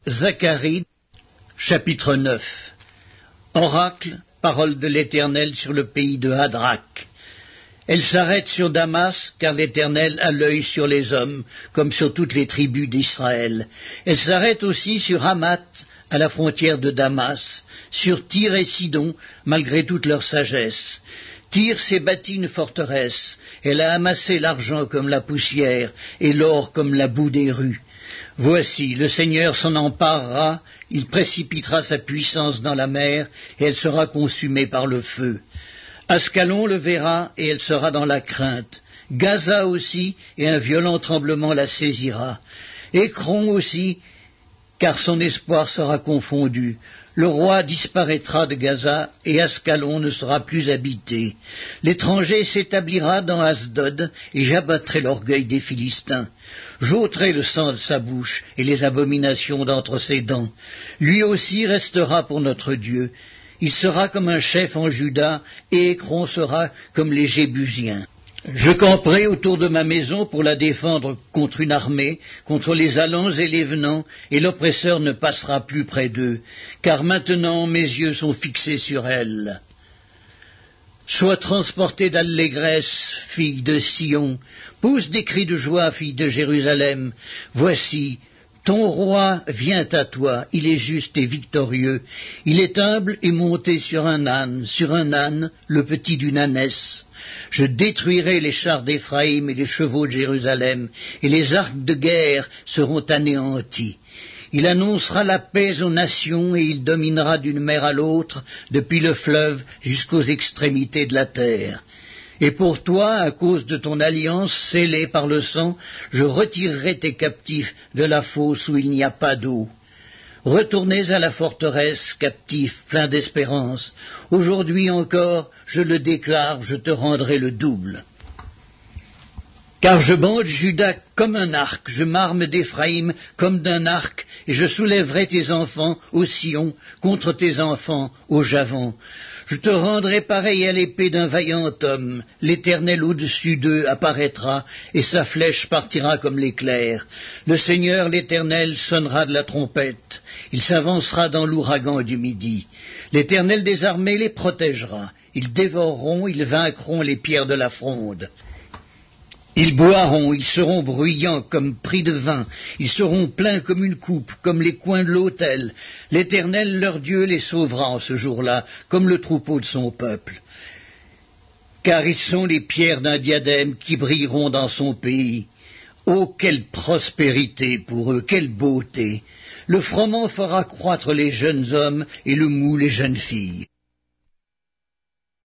Zacharie, chapitre 9. Oracle, parole de l'Éternel sur le pays de Hadrach. Elle s'arrête sur Damas, car l'Éternel a l'œil sur les hommes, comme sur toutes les tribus d'Israël. Elle s'arrête aussi sur Hamath, à la frontière de Damas, sur Tyr et Sidon, malgré toute leur sagesse. Tyr s'est bâti une forteresse, elle a amassé l'argent comme la poussière, et l'or comme la boue des rues. Voici, le Seigneur s'en emparera, il précipitera sa puissance dans la mer, et elle sera consumée par le feu. Ascalon le verra, et elle sera dans la crainte. Gaza aussi, et un violent tremblement la saisira. Écron aussi, car son espoir sera confondu. Le roi disparaîtra de Gaza, et Ascalon ne sera plus habité. L'étranger s'établira dans Asdod, et j'abattrai l'orgueil des Philistins. J'ôterai le sang de sa bouche, et les abominations d'entre ses dents. Lui aussi restera pour notre Dieu. Il sera comme un chef en Juda, et Écron sera comme les Jébusiens. Je camperai autour de ma maison pour la défendre contre une armée, contre les allants et les venants, et l'oppresseur ne passera plus près d'eux, car maintenant mes yeux sont fixés sur elle. Sois transportée d'allégresse, fille de Sion, pousse des cris de joie, fille de Jérusalem. Voici, ton roi vient à toi, il est juste et victorieux, il est humble et monté sur un âne, le petit d'une ânesse. Je détruirai les chars d'Éphraïm et les chevaux de Jérusalem, et les arcs de guerre seront anéantis. Il annoncera la paix aux nations, et il dominera d'une mer à l'autre, depuis le fleuve jusqu'aux extrémités de la terre. Et pour toi, à cause de ton alliance scellée par le sang, je retirerai tes captifs de la fosse où il n'y a pas d'eau. Retournez à la forteresse, captifs, pleins d'espérance. Aujourd'hui encore, je le déclare, je te rendrai le double. Car je bande Juda comme un arc, je m'arme d'Éphraïm comme d'un arc, et je soulèverai tes enfants au Sion contre tes enfants au Javan. Je te rendrai pareil à l'épée d'un vaillant homme. L'Éternel au-dessus d'eux apparaîtra, et sa flèche partira comme l'éclair. Le Seigneur l'Éternel sonnera de la trompette. Il s'avancera dans l'ouragan du midi. L'Éternel des armées les protégera. Ils dévoreront, ils vaincront les pierres de la fronde. Ils boiront, ils seront bruyants comme pris de vin, ils seront pleins comme une coupe, comme les coins de l'autel. L'Éternel, leur Dieu, les sauvera en ce jour-là, comme le troupeau de son peuple. Car ils sont les pierres d'un diadème qui brilleront dans son pays. Oh, quelle prospérité pour eux, quelle beauté! Le froment fera croître les jeunes hommes et le mou les jeunes filles.